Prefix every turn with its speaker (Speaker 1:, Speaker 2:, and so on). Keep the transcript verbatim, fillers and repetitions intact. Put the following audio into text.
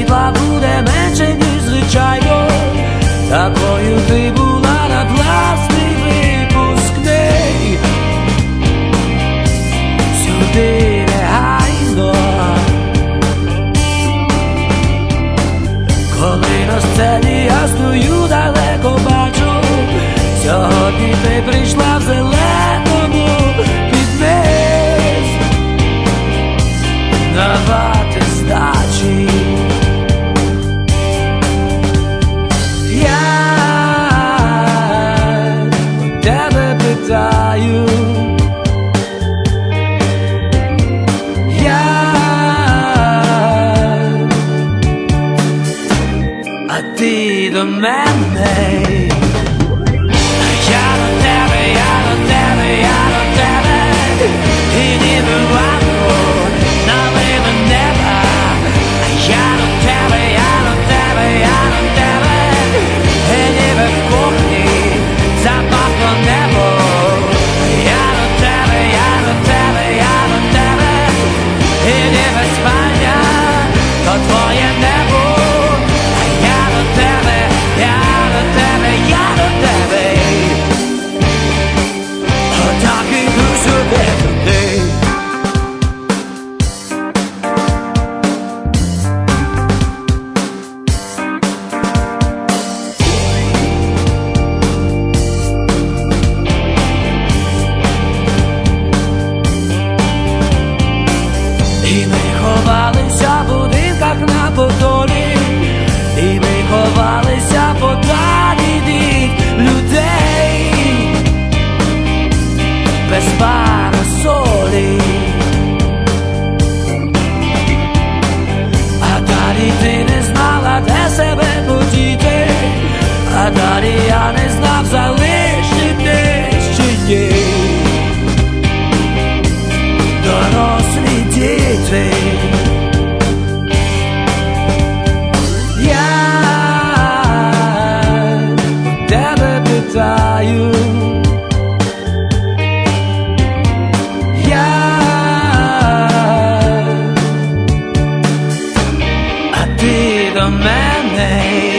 Speaker 1: світла буде менше, ніж звичайно. Такою ти була на власний випускний. Сюди негайно. Коли на сцені я стою, далеко бачу, сьогодні ти прийшла в зеленому під низ давати здачі. Я у тебе питаю, я, а ти до мене. Я до тебе, я до тебе, я до тебе, і ніби варто налива неба. Я до тебе, я до тебе, я до тебе, і ніби в кухні запахло небо. Я до тебе, я до тебе, я до тебе, і ніби спальня то твоє небо. Я до тебе, я до тебе, я до тебе. Отак іду собі туди. І ми ховалися в будинках на Подолі, і ми ховалися подалі від людей, без парасолі. А далі ти не знала, де себе подіти, а далі я не знав, залишитись чи ні. Дорослі діти. Я у тебе питаю, я, а ти до мене.